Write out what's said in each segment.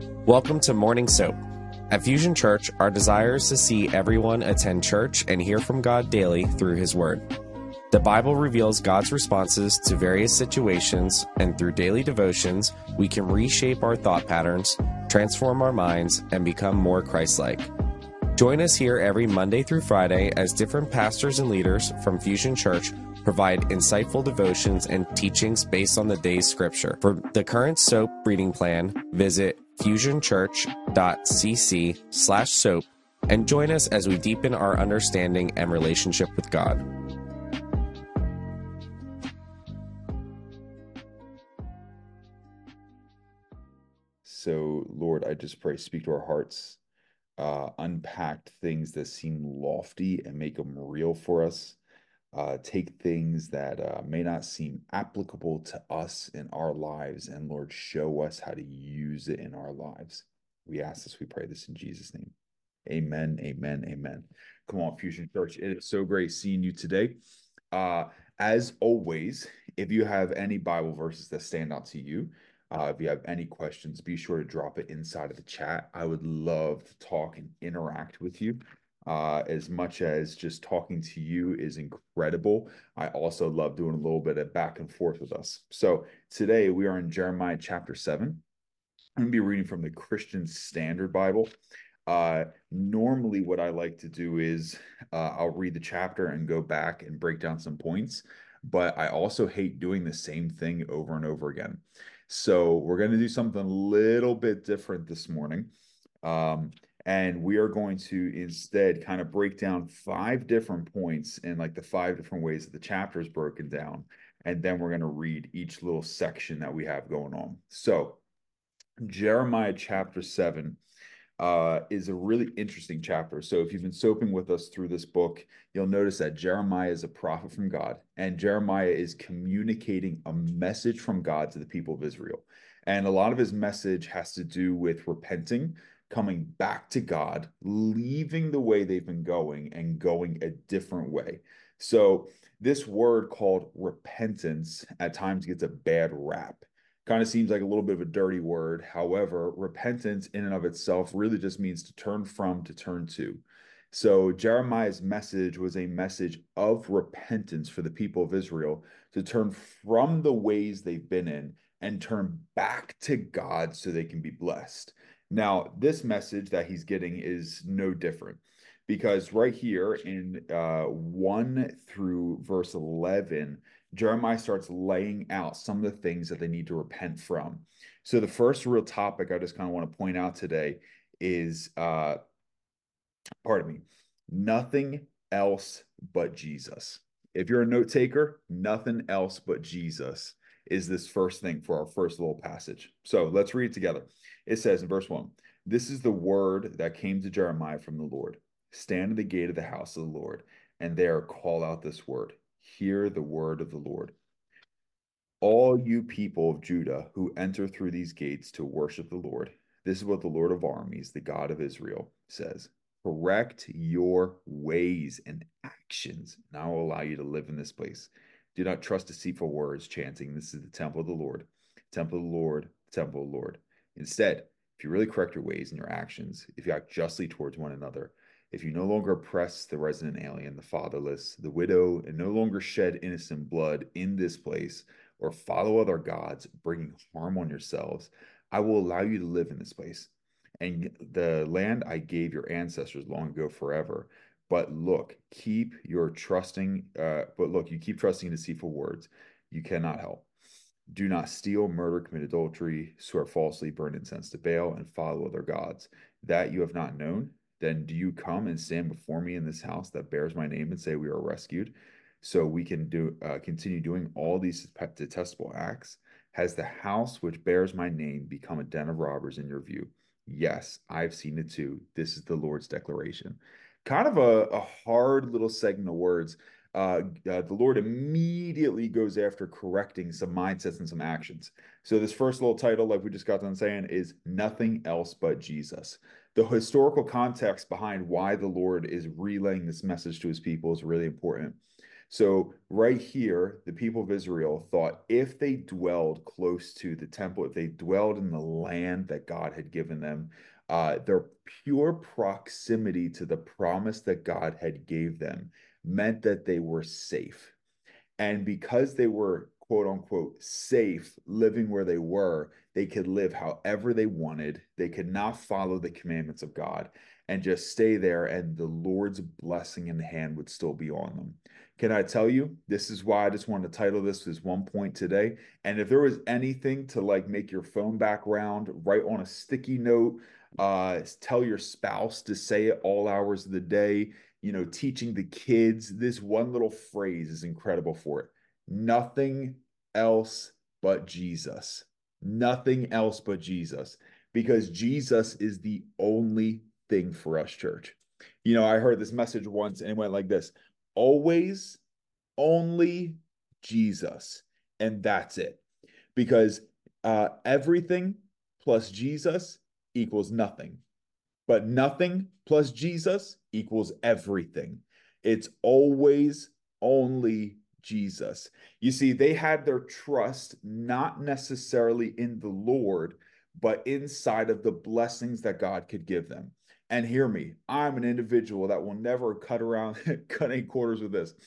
Welcome to Morning Soap. At Fusion Church, our desire is to see everyone attend church and hear from God daily through His Word. The Bible reveals God's responses to various situations, and through daily devotions, we can reshape our thought patterns, transform our minds, and become more Christ-like. Join us here every Monday through Friday as different pastors and leaders from Fusion Church provide insightful devotions and teachings based on the day's scripture. For the current soap reading plan, visit fusionchurch.cc/soap and join us as we deepen our understanding and relationship with God. So, Lord, I just pray, speak to our hearts, unpack things that seem lofty and make them real for us. Take things that may not seem applicable to us in our lives, and Lord, show us how to use it in our lives. We ask this, we pray this in Jesus' name. Amen, amen, amen. Come on, Fusion Church. It is so great seeing you today. As always, if you have any Bible verses that stand out to you, if you have any questions, be sure to drop it inside of the chat. I would love to talk and interact with you. As much as just talking to you is incredible, I also love doing a little bit of back and forth with us. So today we are in Jeremiah chapter 7. I'm going to be reading from the Christian Standard Bible. Normally what I like to do is I'll read the chapter and go back and break down some points, but I also hate doing the same thing over and over again. So we're going to do something a little bit different this morning. And we are going to instead kind of break down 5 different points in like the 5 different ways that the chapter is broken down. And then we're going to read each little section that we have going on. So Jeremiah chapter 7 is a really interesting chapter. So if you've been soaping with us through this book, you'll notice that Jeremiah is a prophet from God, and Jeremiah is communicating a message from God to the people of Israel. And a lot of his message has to do with repenting, coming back to God, leaving the way they've been going and going a different way. So this word called repentance at times gets a bad rap. Kind of seems like a little bit of a dirty word. However, repentance in and of itself really just means to turn from, to turn to. So Jeremiah's message was a message of repentance for the people of Israel to turn from the ways they've been in and turn back to God so they can be blessed. Now, this message that he's getting is no different, because right here in 1 through verse 11, Jeremiah starts laying out some of the things that they need to repent from. So the first real topic I just kind of want to point out today is, nothing else but Jesus. If you're a note taker, nothing else but Jesus is this first thing for our first little passage. So let's read it together. It says in verse 1, "This is the word that came to Jeremiah from the Lord. Stand at the gate of the house of the Lord, and there call out this word. Hear the word of the Lord. All you people of Judah who enter through these gates to worship the Lord, this is what the Lord of armies, the God of Israel, says. Correct your ways and actions, and I will allow you to live in this place. Do not trust deceitful words, chanting, this is the temple of the Lord, temple of the Lord, temple of the Lord. Instead, if you really correct your ways and your actions, if you act justly towards one another, if you no longer oppress the resident alien, the fatherless, the widow, and no longer shed innocent blood in this place, or follow other gods, bringing harm on yourselves, I will allow you to live in this place and the land I gave your ancestors long ago forever. But look, you keep trusting deceitful words. You cannot help. Do not steal, murder, commit adultery, swear falsely, burn incense to Baal, and follow other gods that you have not known. Then do you come and stand before me in this house that bears my name and say we are rescued? So we can continue doing all these detestable acts. Has the house which bears my name become a den of robbers in your view? Yes, I've seen it too. This is the Lord's declaration. Kind of a hard little segment of words. The Lord immediately goes after correcting some mindsets and some actions. So this first little title, like we just got done saying, is Nothing Else But Jesus. The historical context behind why the Lord is relaying this message to his people is really important. So right here, the people of Israel thought if they dwelled close to the temple, if they dwelled in the land that God had given them, their pure proximity to the promise that God had gave them meant that they were safe. And because they were quote unquote safe living where they were, they could live however they wanted. They could not follow the commandments of God and just stay there, and the Lord's blessing and hand would still be on them. Can I tell you, this is why I just wanted to title this one point today. And if there was anything to like make your phone background, write on a sticky note, tell your spouse to say it all hours of the day, teaching the kids, this one little phrase is incredible for it. Nothing else but Jesus. Nothing else but Jesus. Because Jesus is the only thing for us, church. I heard this message once and it went like this: always, only Jesus. And that's it. Because everything plus Jesus equals nothing. But nothing plus Jesus equals everything. It's always only Jesus. You see, they had their trust not necessarily in the Lord, but inside of the blessings that God could give them. And hear me, I'm an individual that will never cut any corners with this.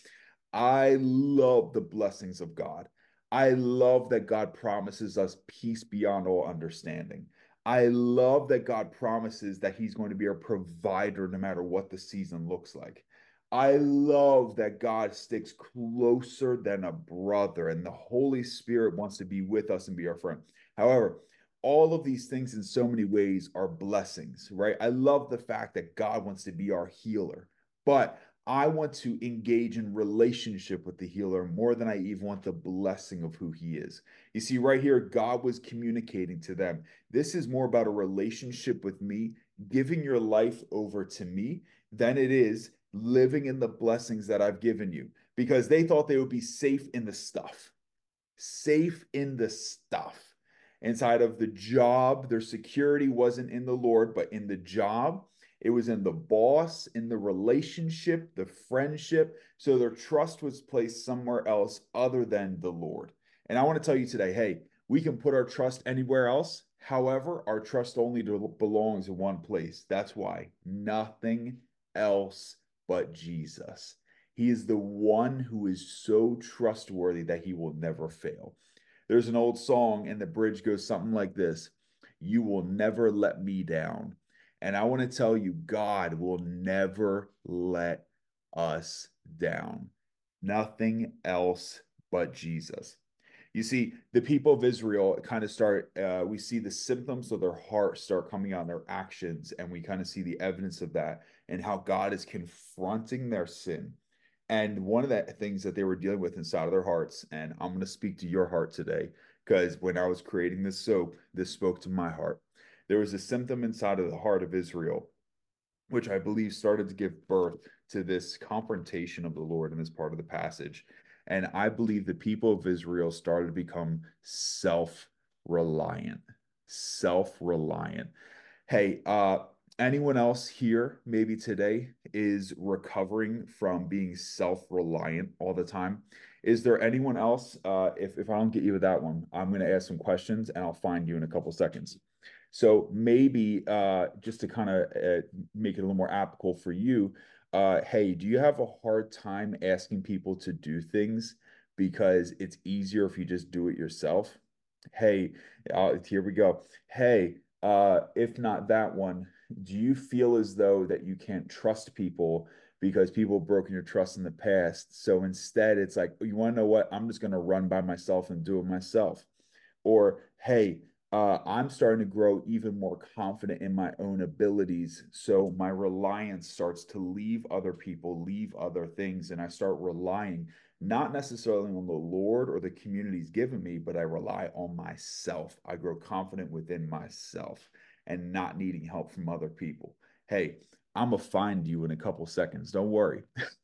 I love the blessings of God. I love that God promises us peace beyond all understanding. I love that God promises that He's going to be our provider no matter what the season looks like. I love that God sticks closer than a brother, and the Holy Spirit wants to be with us and be our friend. However, all of these things in so many ways are blessings, right? I love the fact that God wants to be our healer, but I want to engage in relationship with the healer more than I even want the blessing of who he is. You see, right here, God was communicating to them. This is more about a relationship with me, giving your life over to me, than it is living in the blessings that I've given you. Because they thought they would be safe in the stuff, safe in the stuff. Inside of the job, their security wasn't in the Lord, but in the job. It was in the boss, in the relationship, the friendship. So their trust was placed somewhere else other than the Lord. And I want to tell you today, hey, we can put our trust anywhere else. However, our trust only belongs in one place. That's why nothing else but Jesus. He is the one who is so trustworthy that he will never fail. There's an old song, and the bridge goes something like this: You will never let me down. And I want to tell you, God will never let us down. Nothing else but Jesus. You see, the people of Israel kind of we see the symptoms of their heart start coming on their actions, and we kind of see the evidence of that and how God is confronting their sin. And one of the things that they were dealing with inside of their hearts, and I'm going to speak to your heart today, because when I was creating this soap, this spoke to my heart. There was a symptom inside of the heart of Israel, which I believe started to give birth to this confrontation of the Lord in this part of the passage. And I believe the people of Israel started to become self-reliant. Self-reliant. Hey, anyone else here maybe today is recovering from being self-reliant all the time? Is there anyone else? If I don't get you with that one, I'm going to ask some questions and I'll find you in a couple seconds. So maybe just to kind of make it a little more applicable for you, hey, do you have a hard time asking people to do things because it's easier if you just do it yourself? Hey, here we go. Hey, if not that one, do you feel as though that you can't trust people because people have broken your trust in the past? So instead, it's like, you want to know what? I'm just going to run by myself and do it myself. Or, hey, I'm starting to grow even more confident in my own abilities. So my reliance starts to leave other people, leave other things, and I start relying not necessarily on the Lord or the communities given me, but I rely on myself. I grow confident within myself and not needing help from other people. Hey, I'm gonna find you in a couple seconds. Don't worry.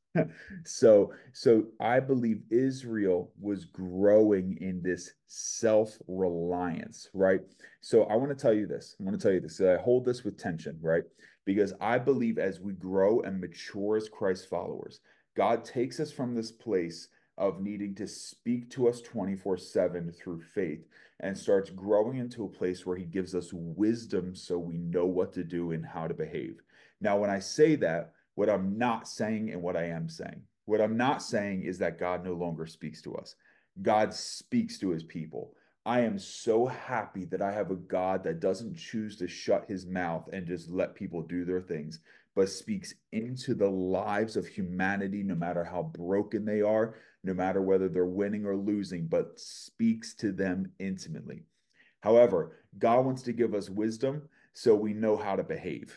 So I believe Israel was growing in this self-reliance, right? So I want to tell you this. I want to tell you this. I hold this with tension, right? Because I believe as we grow and mature as Christ followers, God takes us from this place of needing to speak to us 24/7 through faith and starts growing into a place where he gives us wisdom so we know what to do and how to behave. Now, when I say that, what I'm not saying and what I am saying, what I'm not saying is that God no longer speaks to us. God speaks to his people. I am so happy that I have a God that doesn't choose to shut his mouth and just let people do their things, but speaks into the lives of humanity, no matter how broken they are, no matter whether they're winning or losing, but speaks to them intimately. However, God wants to give us wisdom so we know how to behave.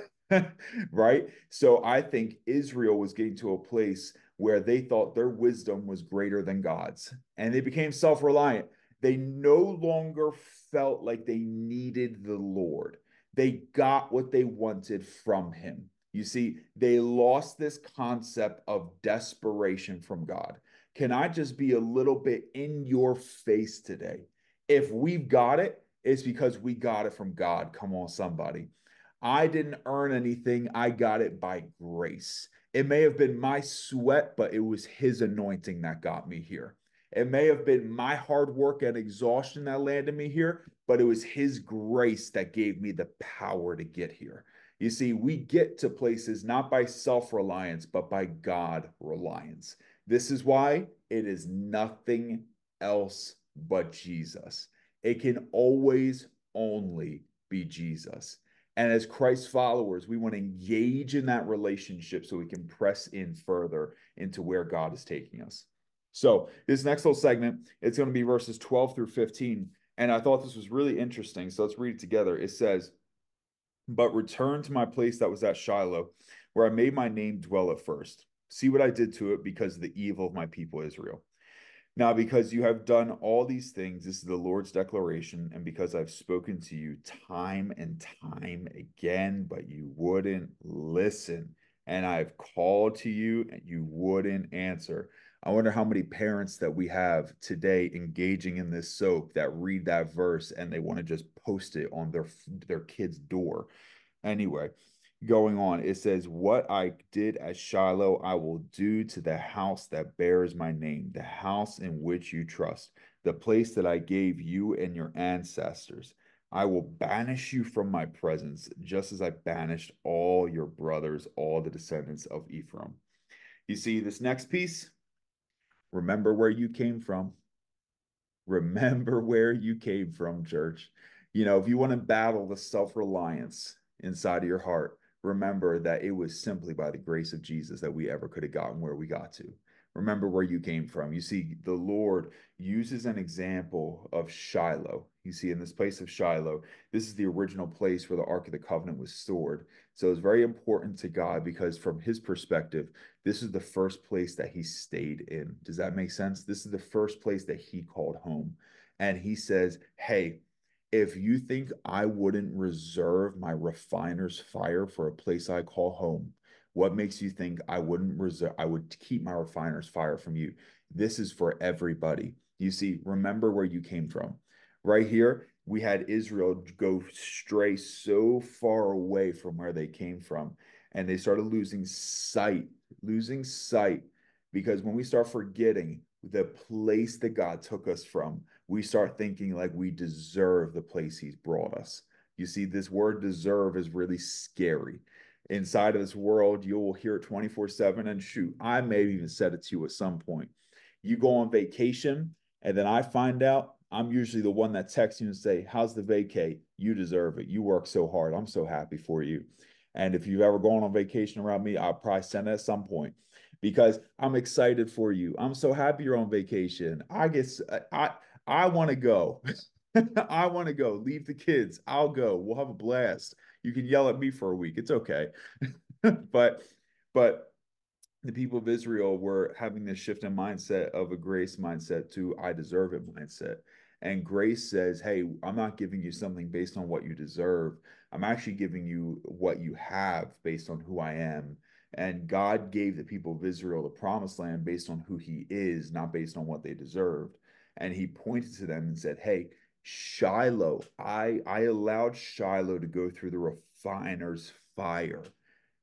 Right? So I think Israel was getting to a place where they thought their wisdom was greater than God's, and they became self reliant. They no longer felt like they needed the Lord. They got what they wanted from him. You see, they lost this concept of desperation from God. Can I just be a little bit in your face today? If we've got it, it's because we got it from God. Come on, somebody. I didn't earn anything. I got it by grace. It may have been my sweat, but it was his anointing that got me here. It may have been my hard work and exhaustion that landed me here, but it was his grace that gave me the power to get here. You see, we get to places not by self reliance, but by God reliance. This is why it is nothing else but Jesus. It can always only be Jesus. And as Christ followers, we want to engage in that relationship so we can press in further into where God is taking us. So, this next little segment, it's going to be verses 12 through 15. And I thought this was really interesting. So, let's read it together. It says, "But return to my place that was at Shiloh, where I made my name dwell at first. See what I did to it because of the evil of my people Israel. Now, because you have done all these things, this is the Lord's declaration, and because I've spoken to you time and time again, but you wouldn't listen, and I've called to you and you wouldn't answer." I wonder how many parents that we have today engaging in this soap that read that verse and they want to just post it on their kid's door. Anyway, going on, it says, "What I did at Shiloh, I will do to the house that bears my name, the house in which you trust, the place that I gave you and your ancestors. I will banish you from my presence, just as I banished all your brothers, all the descendants of Ephraim." You see, this next piece, remember where you came from. Remember where you came from, church. You know, if you want to battle the self reliance inside of your heart, remember that it was simply by the grace of Jesus that we ever could have gotten where we got to. Remember where you came from. You see, the Lord uses an example of Shiloh. You see, in this place of Shiloh, this is the original place where the Ark of the Covenant was stored. So it's very important to God because, from his perspective, this is the first place that he stayed in. Does that make sense? This is the first place that he called home. And he says, hey, if you think I wouldn't reserve my refiner's fire for a place I call home, what makes you think I wouldn't reserve, I would keep my refiner's fire from you? This is for everybody. You see, remember where you came from. Right here, we had Israel go stray so far away from where they came from, and they started losing sight, because when we start forgetting the place that God took us from, we start thinking like we deserve the place he's brought us. You see, this word deserve is really scary. Inside of this world, you'll hear it 24/7. And shoot, I may have even said it to you at some point. You go on vacation, and then I find out I'm usually the one that texts you and say, "How's the vacay? You deserve it. You work so hard. I'm so happy for you." And if you've ever gone on vacation around me, I'll probably send it at some point because I'm excited for you. I'm so happy you're on vacation. I want to go. I want to go. Leave the kids. I'll go. We'll have a blast. You can yell at me for a week. It's okay. but but the people of Israel were having this shift in mindset of a grace mindset to I deserve it mindset. And grace says, hey, I'm not giving you something based on what you deserve. I'm actually giving you what you have based on who I am. And God gave the people of Israel the promised land based on who he is, not based on what they deserved. And he pointed to them and said, hey, Shiloh, I allowed Shiloh to go through the refiner's fire.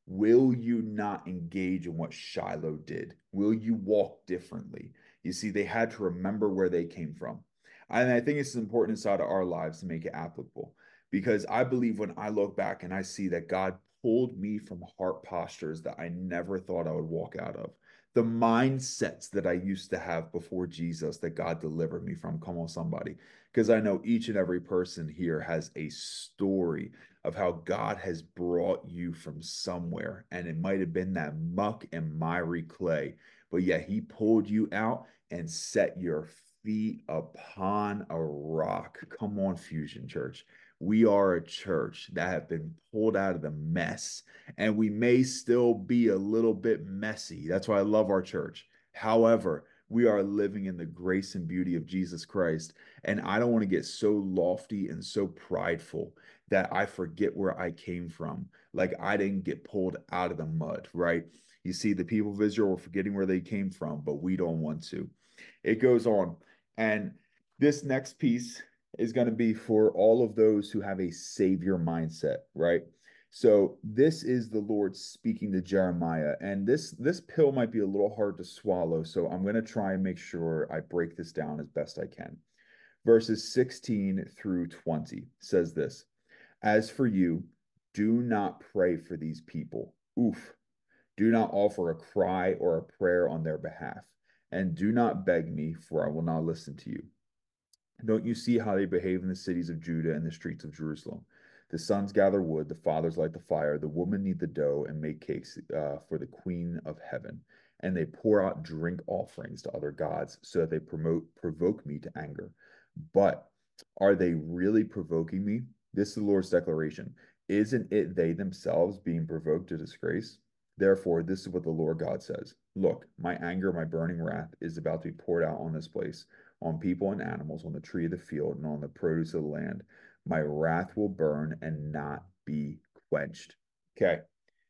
Will you not engage in what Shiloh did? Will you walk differently? You see, they had to remember where they came from. And I think it's important inside of our lives to make it applicable because I believe when I look back and I see that God pulled me from heart postures that I never thought I would walk out of, the mindsets that I used to have before Jesus that God delivered me from. Come on, somebody. Because I know each and every person here has a story of how God has brought you from somewhere. And it might have been that muck and miry clay, but yet he pulled you out and set your feet upon a rock. Come on, Fusion Church. We are a church that have been pulled out of the mess, and we may still be a little bit messy. That's why I love our church. However, we are living in the grace and beauty of Jesus Christ. And I don't want to get so lofty and so prideful that I forget where I came from. Like I didn't get pulled out of the mud, right? You see, the people of Israel were forgetting where they came from, but we don't want to. It goes on. And this next piece is going to be for all of those who have a savior mindset, right? So this is the Lord speaking to Jeremiah, and this pill might be a little hard to swallow, so I'm going to try and make sure I break this down as best I can. Verses 16 through 20 says this: As for you, do not pray for these people. Oof. Do not offer a cry or a prayer on their behalf, and do not beg me, for I will not listen to you. Don't you see how they behave in the cities of Judah and the streets of Jerusalem? The sons gather wood, the fathers light the fire, the women knead the dough and make cakes for the queen of heaven. And they pour out drink offerings to other gods so that they provoke me to anger. But are they really provoking me? This is the Lord's declaration. Isn't it they themselves being provoked to disgrace? Therefore, this is what the Lord God says. Look, my anger, my burning wrath is about to be poured out on this place, on people and animals, on the tree of the field, and on the produce of the land. My wrath will burn and not be quenched. Okay.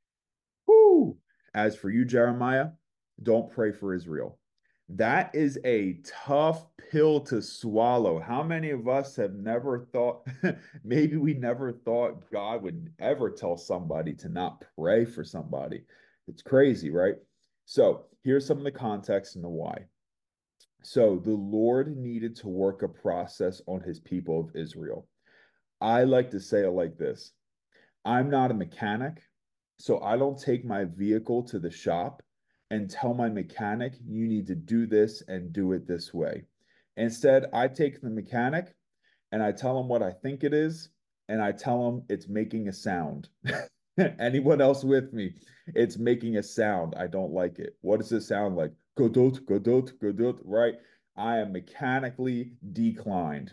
Whoo! As for you, Jeremiah, don't pray for Israel. That is a tough pill to swallow. How many of us have never thought, maybe we never thought God would ever tell somebody to not pray for somebody? It's crazy, right? So here's some of the context and the why. So the Lord needed to work a process on his people of Israel. I like to say it like this: I'm not a mechanic, so I don't take my vehicle to the shop and tell my mechanic, you need to do this and do it this way. Instead, I take the mechanic and I tell him what I think it is, and I tell him it's making a sound. Anyone else with me? It's making a sound. I don't like it. What does it sound like? Godot, godot, godot, right? I am mechanically declined.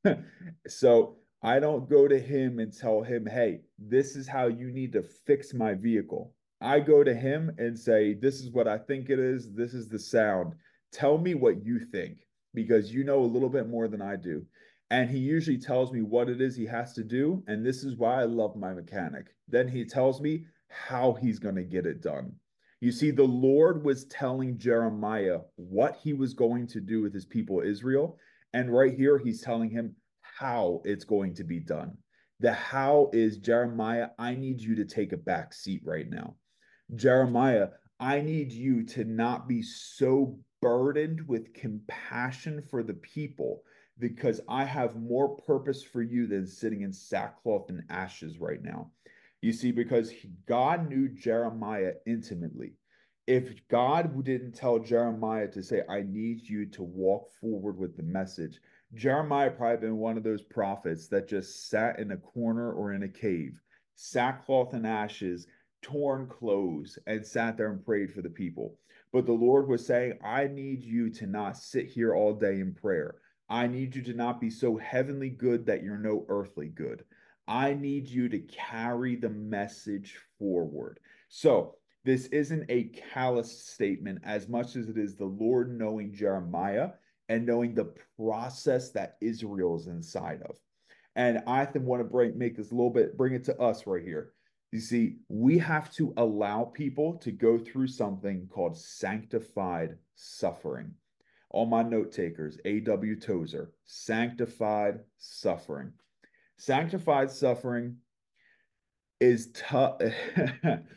So I don't go to him and tell him, hey, this is how you need to fix my vehicle. I go to him and say, this is what I think it is. This is the sound. Tell me what you think because you know a little bit more than I do. And he usually tells me what it is he has to do. And this is why I love my mechanic. Then he tells me how he's going to get it done. You see, the Lord was telling Jeremiah what he was going to do with his people Israel. And right here, he's telling him how it's going to be done. The how is, Jeremiah, I need you to take a back seat right now. Jeremiah, I need you to not be so burdened with compassion for the people because I have more purpose for you than sitting in sackcloth and ashes right now. You see, because God knew Jeremiah intimately. If God didn't tell Jeremiah to say, I need you to walk forward with the message, Jeremiah probably been one of those prophets that just sat in a corner or in a cave, sackcloth and ashes, torn clothes, and sat there and prayed for the people. But the Lord was saying, I need you to not sit here all day in prayer. I need you to not be so heavenly good that you're no earthly good. I need you to carry the message forward. So, this isn't a callous statement as much as it is the Lord knowing Jeremiah and knowing the process that Israel is inside of. And I think want to make this a little bit, bring it to us right here. You see, we have to allow people to go through something called sanctified suffering. All my note takers, A.W. Tozer, sanctified suffering. Sanctified suffering is tough.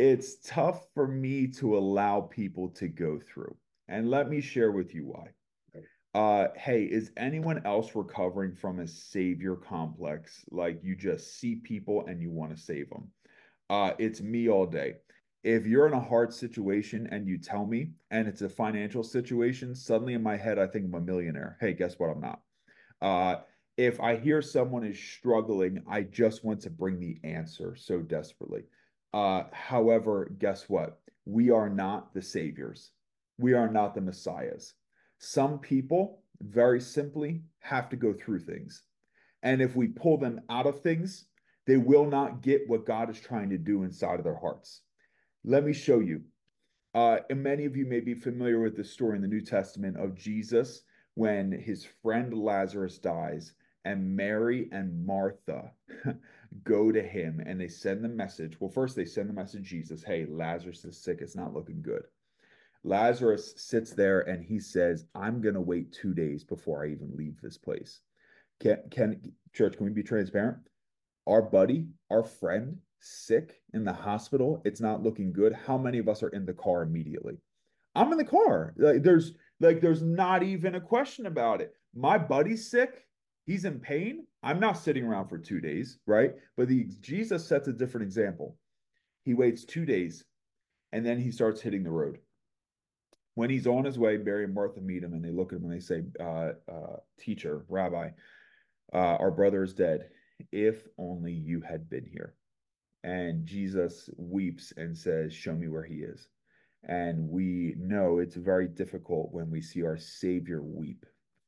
it's tough for me to allow people to go through. And let me share with you why. Hey, is anyone else recovering from a savior complex? Like you just see people and you want to save them. It's me all day. If you're in a hard situation and you tell me, and it's a financial situation, suddenly in my head, I think I'm a millionaire. Hey, guess what? I'm not. Uh, if I hear someone is struggling, I just want to bring the answer so desperately. However, guess what? We are not the saviors. We are not the messiahs. Some people, very simply, have to go through things. And if we pull them out of things, they will not get what God is trying to do inside of their hearts. Let me show you. And many of you may be familiar with the story in the New Testament of Jesus when his friend Lazarus dies, and Mary and Martha go to him and they send the message. Well, first they send the message Jesus, hey, Lazarus is sick. It's not looking good. Lazarus sits there and he says, I'm going to wait 2 days before I even leave this place. Church, can we be transparent? Our buddy, our friend, sick in the hospital, it's not looking good. How many of us are in the car immediately? I'm in the car. There's not even a question about it. My buddy's sick. He's in pain. I'm not sitting around for 2 days, right? But Jesus sets a different example. He waits 2 days and then he starts hitting the road. When he's on his way, Mary and Martha meet him and they look at him and they say, teacher, rabbi, our brother is dead. If only you had been here. And Jesus weeps and says, show me where he is. And we know it's very difficult when we see our Savior weep.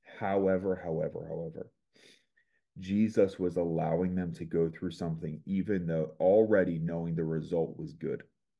However, Jesus was allowing them to go through something, even though already knowing the result was good.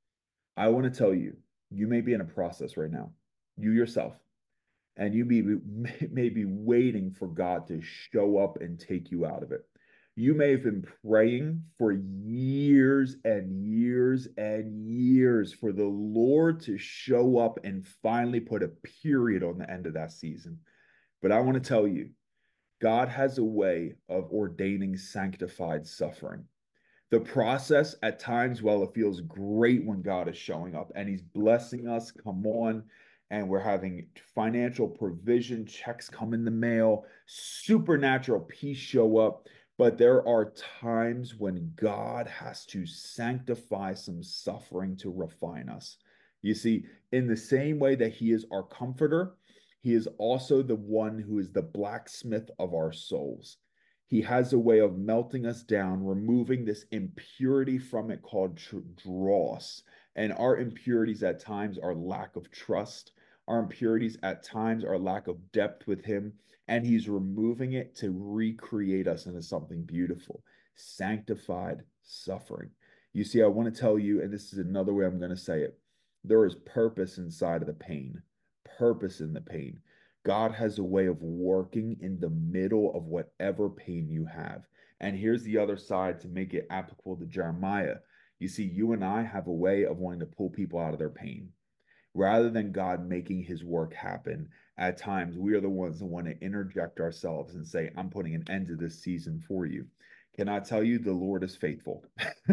I want to tell you, you may be in a process right now, you yourself, and you may be waiting for God to show up and take you out of it. You may have been praying for years and years and years for the Lord to show up and finally put a period on the end of that season. But I want to tell you, God has a way of ordaining sanctified suffering. The process at times, well, it feels great when God is showing up and he's blessing us. Come on. And we're having financial provision, checks come in the mail, supernatural peace show up. But there are times when God has to sanctify some suffering to refine us. You see, in the same way that he is our comforter, he is also the one who is the blacksmith of our souls. He has a way of melting us down, removing this impurity from it called dross. And our impurities at times are lack of trust. Our impurities at times are lack of depth with him. And he's removing it to recreate us into something beautiful, sanctified suffering. You see, I want to tell you, and this is another way I'm going to say it, there is purpose inside of the pain, purpose in the pain. God has a way of working in the middle of whatever pain you have. And here's the other side to make it applicable to Jeremiah. You see, you and I have a way of wanting to pull people out of their pain. Rather than God making his work happen, at times we are the ones that want to interject ourselves and say, I'm putting an end to this season for you. Can I tell you, the Lord is faithful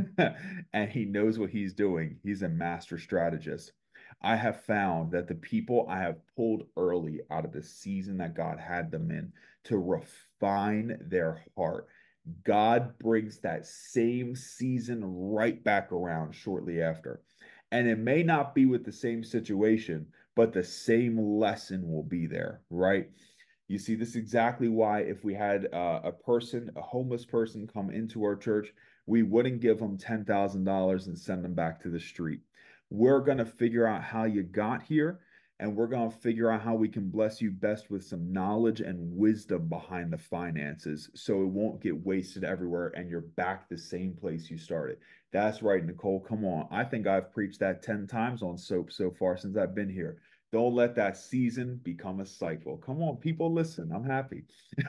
and he knows what he's doing. He's a master strategist. I have found that the people I have pulled early out of the season that God had them in to refine their heart, God brings that same season right back around shortly after. And it may not be with the same situation, but the same lesson will be there, right? You see, this is exactly why if we had a person, a homeless person come into our church, we wouldn't give them $10,000 and send them back to the street. We're going to figure out how you got here, and we're going to figure out how we can bless you best with some knowledge and wisdom behind the finances so it won't get wasted everywhere and you're back the same place you started. That's right, Nicole. Come on. I think I've preached that 10 times on soap so far since I've been here. Don't let that season become a cycle. Come on, people, listen. I'm happy.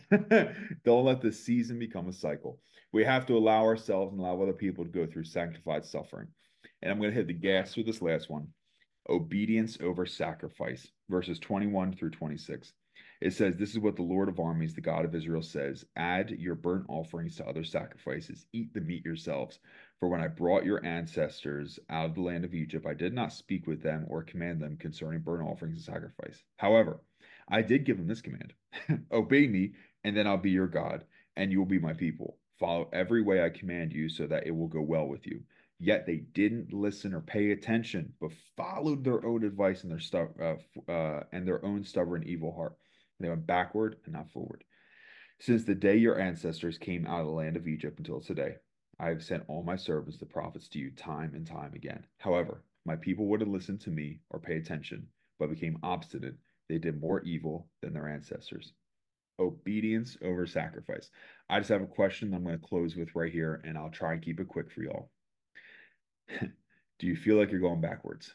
Don't let the season become a cycle. We have to allow ourselves and allow other people to go through sanctified suffering. And I'm going to hit the gas with this last one. Obedience over sacrifice, verses 21 through 26. It says, "This is what the Lord of armies, the God of Israel says, add your burnt offerings to other sacrifices, eat the meat yourselves. For when I brought your ancestors out of the land of Egypt, I did not speak with them or command them concerning burnt offerings and sacrifice. However, I did give them this command: obey me, and then I'll be your God, and you will be my people. Follow every way I command you, so that it will go well with you." Yet they didn't listen or pay attention, but followed their own advice and their own stubborn evil heart. They went backward and not forward. Since the day your ancestors came out of the land of Egypt until today, I have sent all my servants, the prophets, to you time and time again. However, my people wouldn't listen to me or pay attention, but became obstinate. They did more evil than their ancestors. Obedience over sacrifice. I just have a question I'm going to close with right here, and I'll try and keep it quick for y'all. Do you feel like you're going backwards?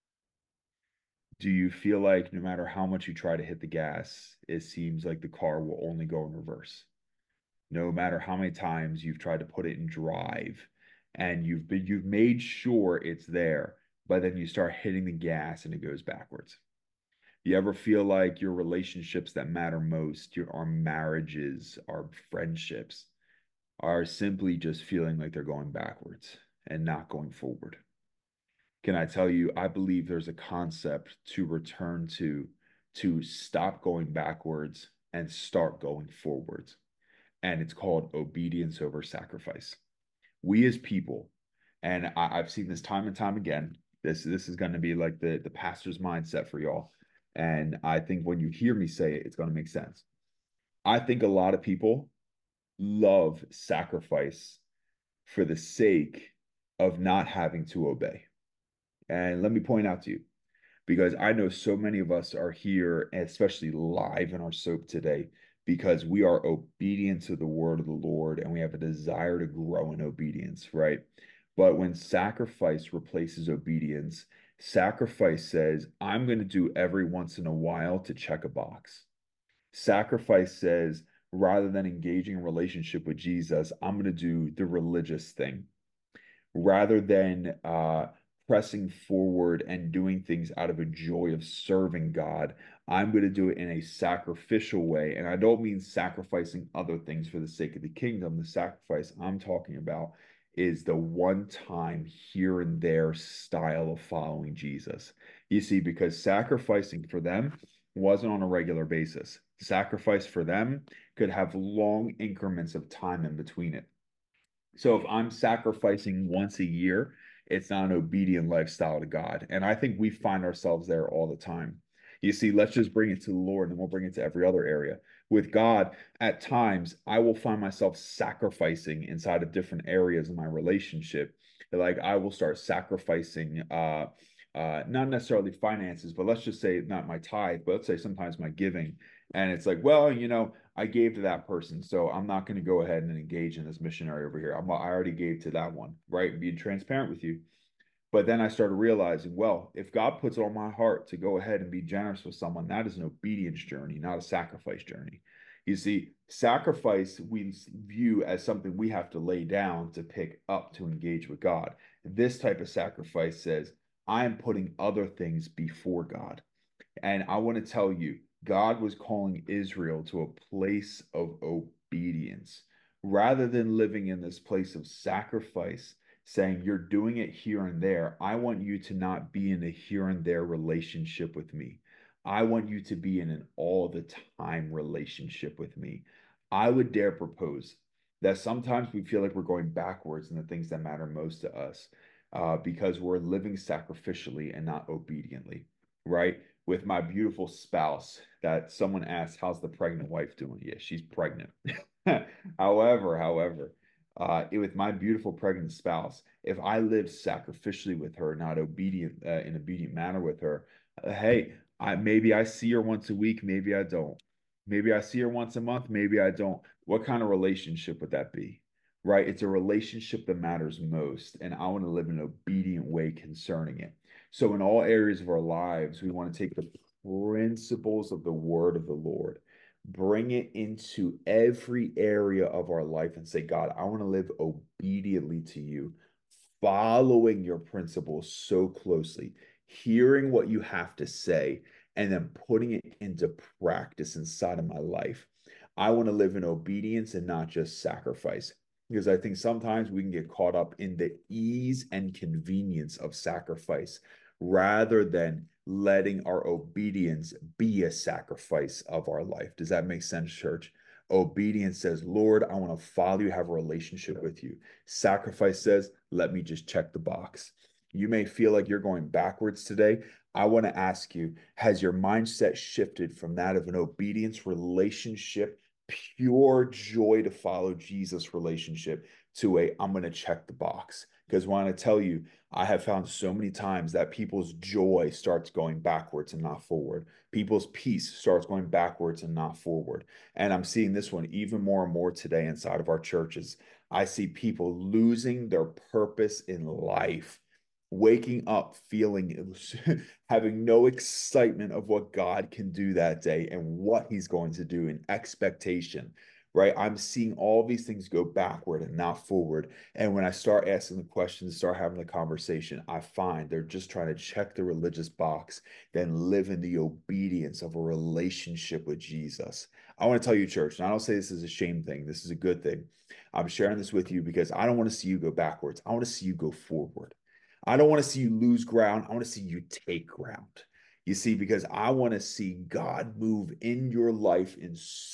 Do you feel like no matter how much you try to hit the gas, it seems like the car will only go in reverse? No matter how many times you've tried to put it in drive and you've made sure it's there, but then you start hitting the gas and it goes backwards. You ever feel like your relationships that matter most, our marriages, our friendships, are simply just feeling like they're going backwards and not going forward? Can I tell you, I believe there's a concept to return to stop going backwards and start going forwards. And it's called obedience over sacrifice. We as people, and I've seen this time and time again, this is going to be like the pastor's mindset for y'all. And I think when you hear me say it, it's going to make sense. I think a lot of people love sacrifice for the sake of not having to obey. And let me point out to you, because I know so many of us are here, especially live in our soap today, because we are obedient to the word of the Lord and we have a desire to grow in obedience, right? But when sacrifice replaces obedience, sacrifice says, I'm going to do every once in a while to check a box. Sacrifice says, rather than engaging in relationship with Jesus, I'm going to do the religious thing rather than pressing forward and doing things out of a joy of serving God. I'm going to do it in a sacrificial way. And I don't mean sacrificing other things for the sake of the kingdom. The sacrifice I'm talking about is the one time here and there style of following Jesus. You see, because sacrificing for them wasn't on a regular basis. Sacrifice for them could have long increments of time in between it. So if I'm sacrificing once a year, it's not an obedient lifestyle to God. And I think we find ourselves there all the time. You see, let's just bring it to the Lord and we'll bring it to every other area. With God, at times, I will find myself sacrificing inside of different areas of my relationship. Like I will start sacrificing not necessarily finances, but let's just say not my tithe, but let's say sometimes my giving. And it's like, well, I gave to that person, so I'm not going to go ahead and engage in this missionary over here. I already gave to that one, right? Being transparent with you. But then I started realizing, well, if God puts it on my heart to go ahead and be generous with someone, that is an obedience journey, not a sacrifice journey. You see, sacrifice we view as something we have to lay down to pick up to engage with God. This type of sacrifice says, I am putting other things before God. And I want to tell you, God was calling Israel to a place of obedience rather than living in this place of sacrifice, saying, you're doing it here and there. I want you to not be in a here and there relationship with me. I want you to be in an all the time relationship with me. I would dare propose that sometimes we feel like we're going backwards in the things that matter most to us because we're living sacrificially and not obediently, right? With my beautiful spouse, that someone asked, how's the pregnant wife doing? Yeah, she's pregnant. With my beautiful pregnant spouse, if I live sacrificially with her, not obedient in obedient manner with her, hey, maybe I see her once a week, maybe I don't. Maybe I see her once a month, maybe I don't. What kind of relationship would that be? Right? It's a relationship that matters most, and I want to live in an obedient way concerning it. So, in all areas of our lives, we want to take the principles of the word of the Lord, bring it into every area of our life, and say, God, I want to live obediently to you, following your principles so closely, hearing what you have to say, and then putting it into practice inside of my life. I want to live in obedience and not just sacrifice. Because I think sometimes we can get caught up in the ease and convenience of sacrifice rather than letting our obedience be a sacrifice of our life. Does that make sense, church? Obedience says, Lord, I want to follow you, have a relationship with you. Sacrifice says, let me just check the box. You may feel like you're going backwards today. I want to ask you, has your mindset shifted from that of an obedience relationship, pure joy to follow Jesus relationship, to a I'm going to check the box? Because when I tell you, I have found so many times that people's joy starts going backwards and not forward. People's peace starts going backwards and not forward. And I'm seeing this one even more and more today inside of our churches. I see people losing their purpose in life, waking up feeling having no excitement of what God can do that day and what he's going to do in expectation, right? I'm seeing all these things go backward and not forward. And when I start asking the questions, start having the conversation, I find they're just trying to check the religious box, then live in the obedience of a relationship with Jesus. I want to tell you, church, and I don't say this is a shame thing. This is a good thing. I'm sharing this with you because I don't want to see you go backwards. I want to see you go forward. I don't want to see you lose ground. I want to see you take ground. You see, because I want to see God move in your life in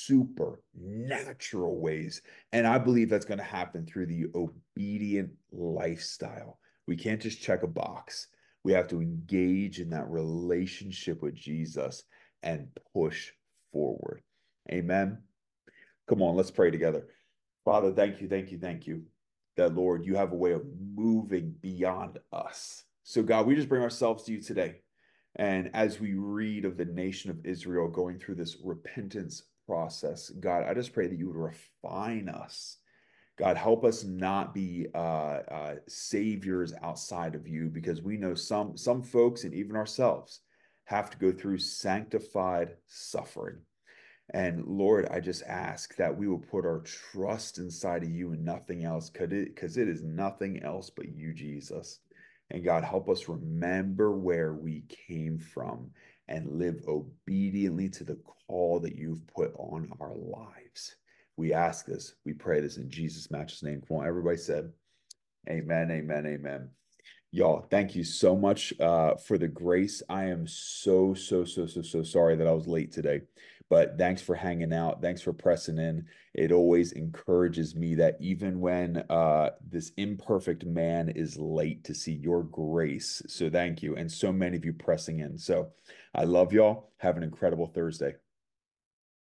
supernatural ways. And I believe that's going to happen through the obedient lifestyle. We can't just check a box. We have to engage in that relationship with Jesus and push forward. Amen. Come on, let's pray together. Father, thank you, thank you, thank you that, Lord, you have a way of moving beyond us. So, God, we just bring ourselves to you today. And as we read of the nation of Israel going through this repentance process, God, I just pray that you would refine us. God, help us not be saviors outside of you, because we know some folks and even ourselves have to go through sanctified suffering. And Lord, I just ask that we will put our trust inside of you and nothing else, because it is nothing else but you, Jesus. And God, help us remember where we came from and live obediently to the call that you've put on our lives. We ask this, we pray this in Jesus' matchless name. Come on, everybody said, amen, amen, amen. Y'all, thank you so much for the grace. I am so sorry that I was late today, but thanks for hanging out. Thanks for pressing in. It always encourages me that even when this imperfect man is late, to see your grace. So thank you. And so many of you pressing in. So I love y'all. Have an incredible Thursday.